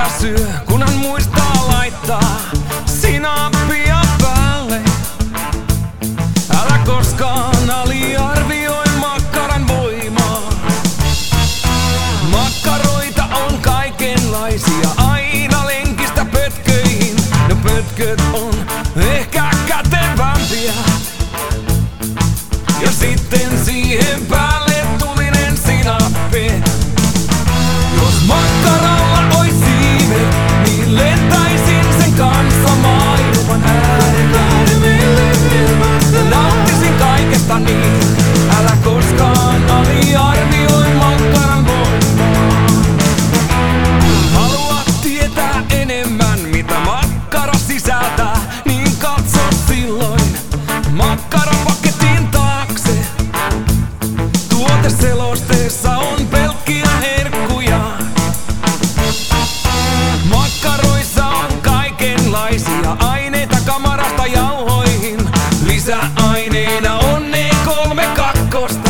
syö, kunhan muistaa laittaa sinappia päälle. Älä koskaan aliarvioi makkaran voimaa. Makkaroita on kaikenlaisia, aina lenkistä pötköihin. No pötköt on ehkä kätevämpiä. Ja sitten siihen päälle tulinen sinappi. Jos makkaralla ois siivet, niin lentäisin sen kanssa maailman äärelle. Ja nauttisin kaikesta niin, älä koskaan aliarvioi makkaran voimaa. Kun haluat tietää enemmän, mitä makkara sisältää, niin katso silloin makkarapaketin taakse. Tuoteselosteessa on pelkkiä herkkuja. Makkaroissa on kaikenlaisia aineita kamarasta jauhoihin. Lisäaineina on E3-kakkosta.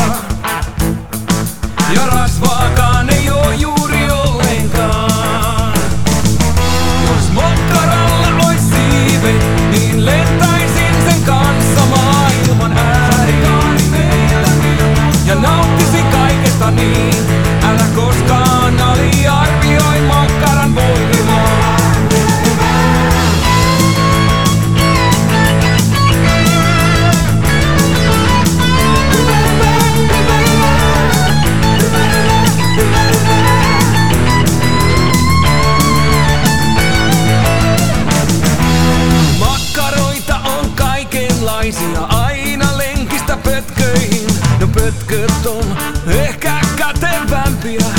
Ja rasvaakaan ei oo juuri ollenkaan. Jos makkaralla ois siivet, niin lentäisin sen kanssa maailman äärelle. Ja nauttisin kaikesta niin, älä koskaan aliarvioi makkaran voimaa. Makkaroita on kaikenlaisia, aina lenkistä pötköihin. No pötköt on ehkä kätevämpiä.